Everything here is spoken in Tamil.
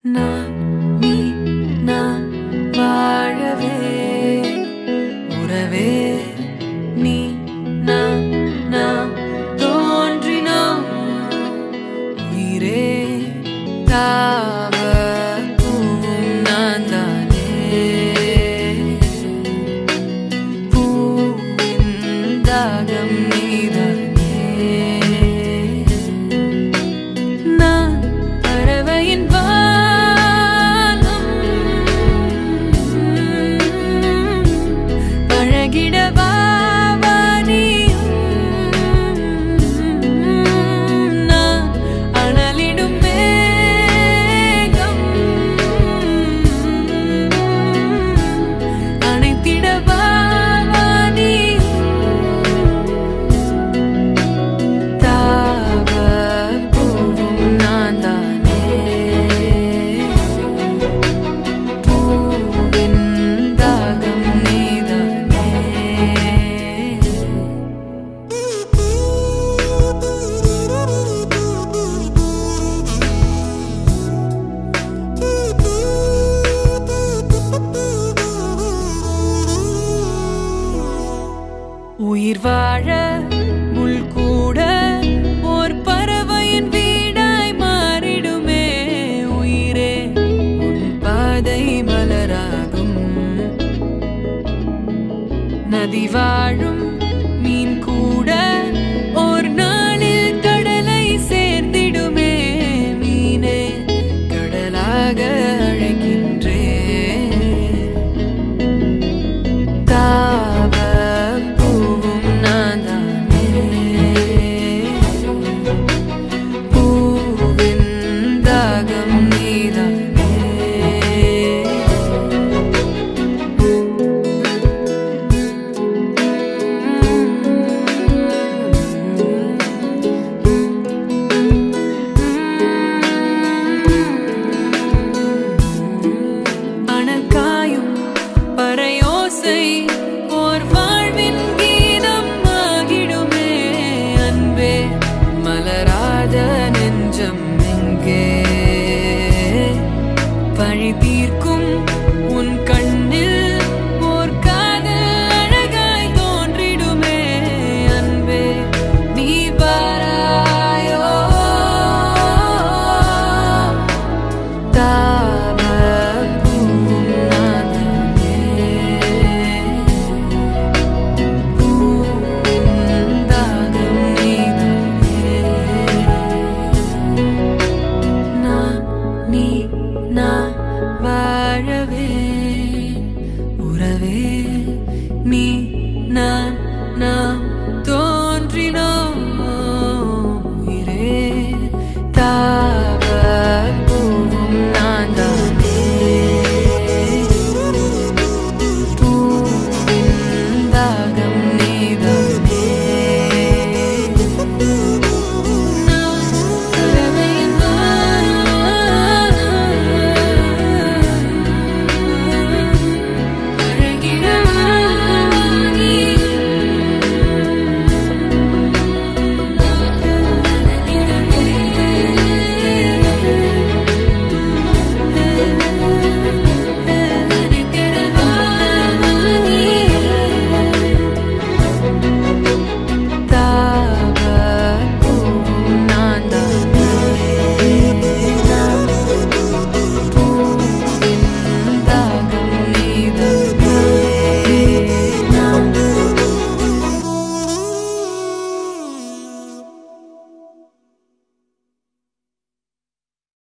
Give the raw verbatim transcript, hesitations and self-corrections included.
நான் நீ நான் வாழவே உறவே நீ நான் நாம் தோன்றினோம் உயிரே தாவ பூவும் நான் தானே பூவின் தாகம் நீதானே நான் பறவையின் பழகிடவா நான் அனலிடும் மேகம் அணைத்திடவா தாவ பூவும் நான் தானே பூவின் தாகம் நீதானே உயிர் வாழ முள் கூட ஓர் பறவையின் வீடாய் மாறிடுமே உயிரே உன் பாதை மலராகும் நதி வாழும்